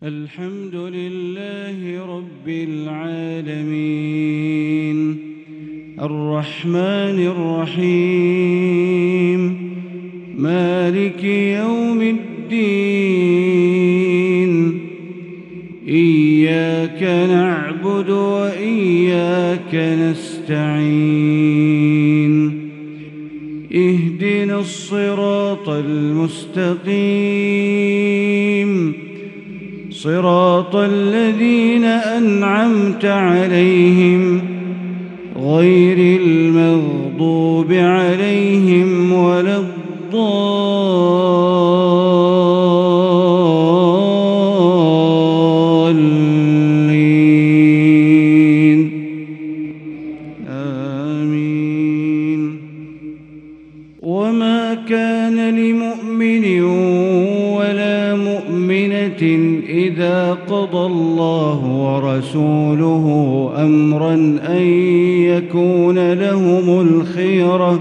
الحمد لله رب العالمين الرحمن الرحيم مالك يوم الدين إياك نعبد وإياك نستعين اهدنا الصراط المستقيم صراط الذين أنعمت عليهم غير المغضوب عليهم ولا الضالين آمين. وما كان لمؤمن ولا مؤمنة إذا قضى الله ورسوله أمرا أن يكون لهم الخيرة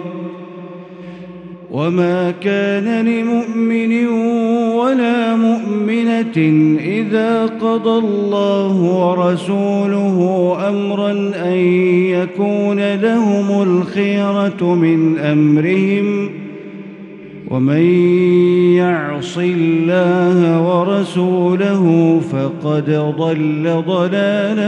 وما كان لمؤمن ولا مؤمنة إذا قضى الله ورسوله أمرا أن يكون لهم الخيرة من أمرهم ومن يعص الله ورسوله فقد ضل ضلالا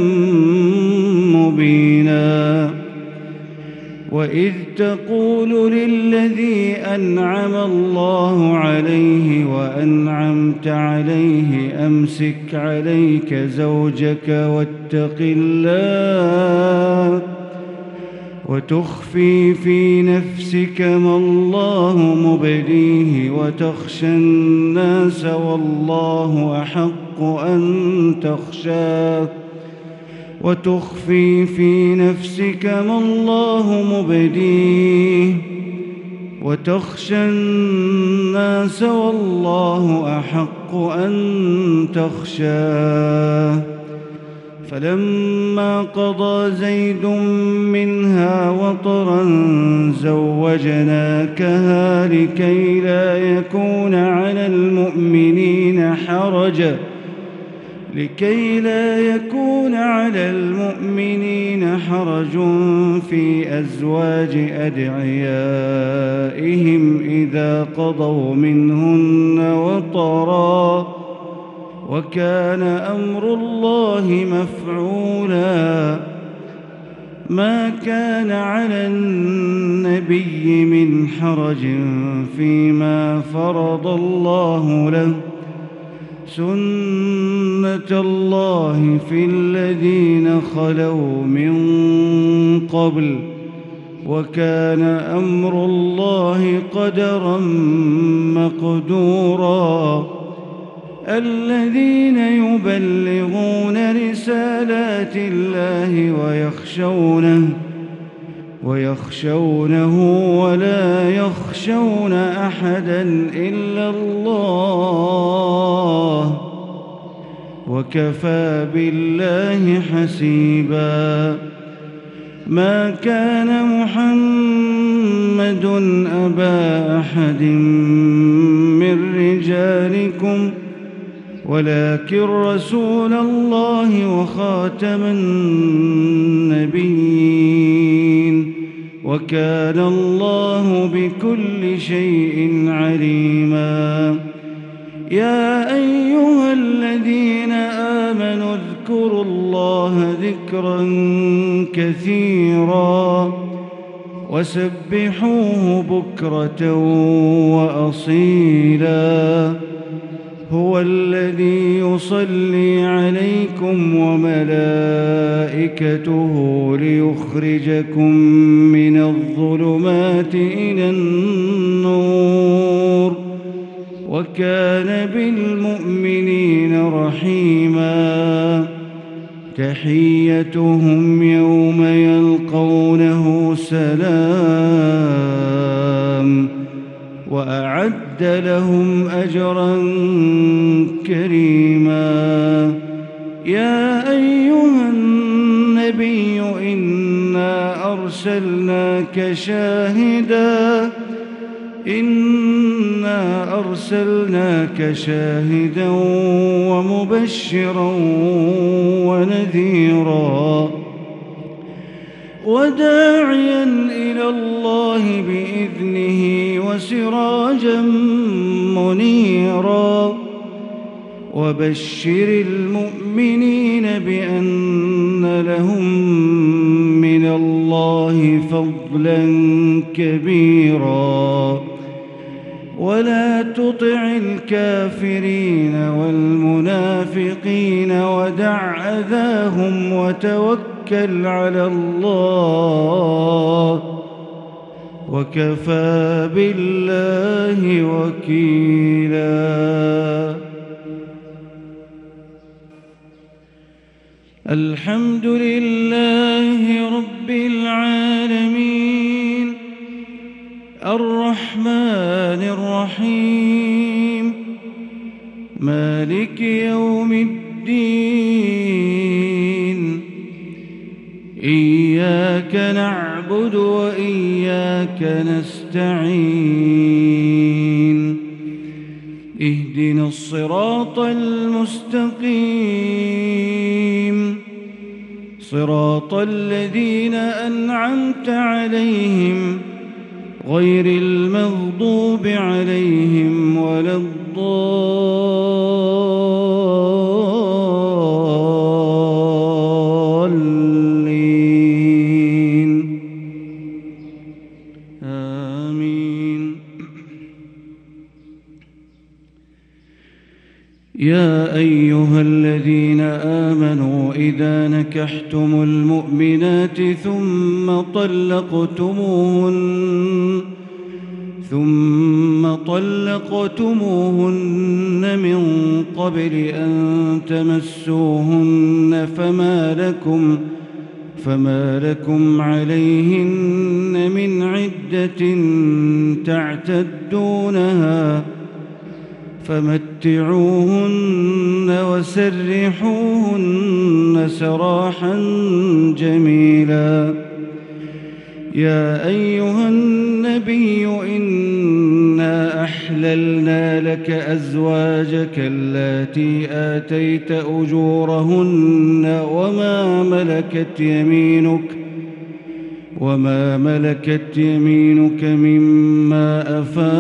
مبينا. وإذ تقول للذي أنعم الله عليه وأنعمت عليه أمسك عليك زوجك واتق الله وتخفي في نفسك ما الله مبديه وتخشى الناس والله أحق أن تخشاه وتخفي في نفسك ما الله مبديه وتخشى الناس والله أحق أن تخشاه. فلما قضى زيد منها وطرا زوجناكها لكي لا يكون على المؤمنين حرج في أزواج أدعيائهم إذا قضوا منهن وطرا وكان أمر الله مفعولا. ما كان على النبي من حرج فيما فرض الله له سنة الله في الذين خلوا من قبل وكان أمر الله قدرا مقدورا. الذين يبلغون رسالات الله ويخشونه ولا يخشون أحدا إلا الله وكفى بالله حسيبا. ما كان محمد أبا أحد من رجالكم ولكن رسول الله وخاتم النبيين وكان الله بكل شيء عليما. يا أيها الذين آمنوا اذكروا الله ذكرا كثيرا وسبحوه بكرة وأصيلا. هو الذي يصلي عليكم وملائكته ليخرجكم من الظلمات إلى النور وكان بالمؤمنين رحيما. تحيتهم يوم يلقونه سلام وأعد لهم أجرا كريما. يا أيها النبي إنا أرسلناك شاهدا أرسلناك شاهدا ومبشرا ونذيرا وداعيا إلى الله بإذنه وسراجا منيرا وبشر المؤمنين بأن لهم من الله فضلا كبيرا ولا تطع الكافرين والمنافقين ودع أذاهم وتوكل على الله وكفى بالله وكيلا. الحمد لله رب العالمين الرحمن الرحيم مالك يوم الدين إياك نعبد وإياك نستعين اهدنا الصراط المستقيم صراط الذين أنعمت عليهم غير المغضوب عليهم ولا الضالين آمين. يا أيها الذين آمنوا إذا نكحتم المؤمنات ثم طلقتموهن من قبل أن تمسوهن فما لكم عليهن من عدة تعتدونها فمتعوهن وسرحوهن سراحا جميلا. يا أيها النبي إنا أحللنا لك أزواجك اللاتي آتيت أجورهن وما ملكت يمينك مما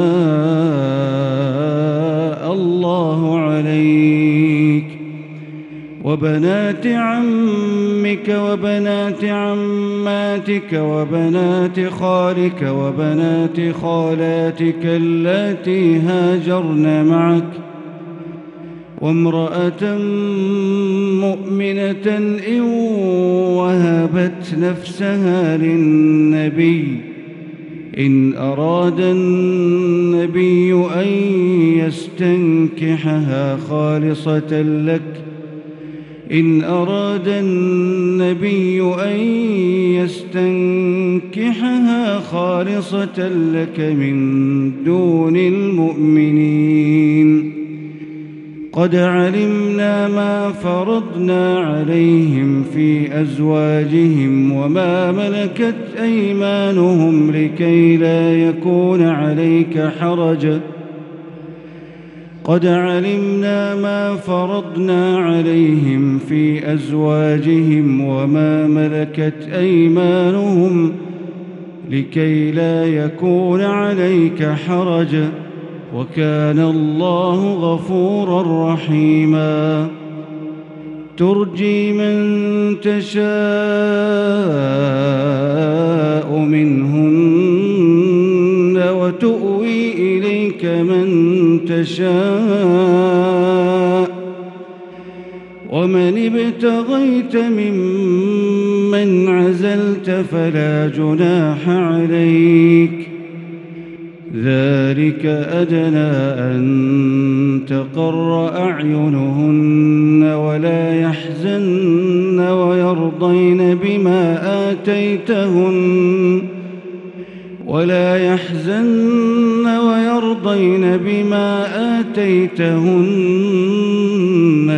أفاء الله عليك وبنات عمك وبنات عماتك وبنات خالك وبنات خالاتك اللاتي هاجرن معك وامرأة مؤمنة إن وهبت نفسها للنبي إن أراد النبي أن يستنكحها خالصة لك من دون المؤمنين. قد علمنا ما فرضنا عليهم في أزواجهم وما ملكت أيمانهم لكي لا يكون عليك حرج وكان الله غفورا رحيما. ترجي من تشاء منهن وتؤوي إليك من تشاء ومن ابتغيت ممن عزلت فلا جناح عليك ذلك أدنى أن تقر أعينهن ولا يحزن ويرضين بما آتيتهن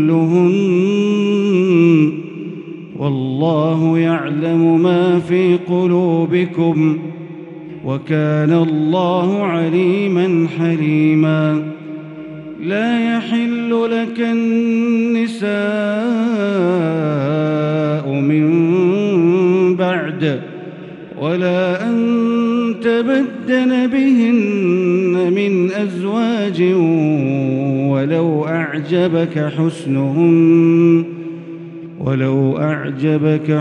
كلهن والله يعلم ما في قلوبكم وكان الله عليما حليما. لا يحل لك النساء من بعد ولا أن تبدل بهن من أزواج ولو أعجبك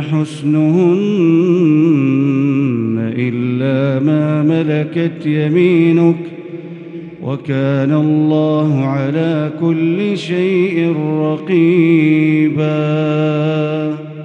حسنهن إلا ما ملكت يمينك وكان الله على كل شيء رقيبا.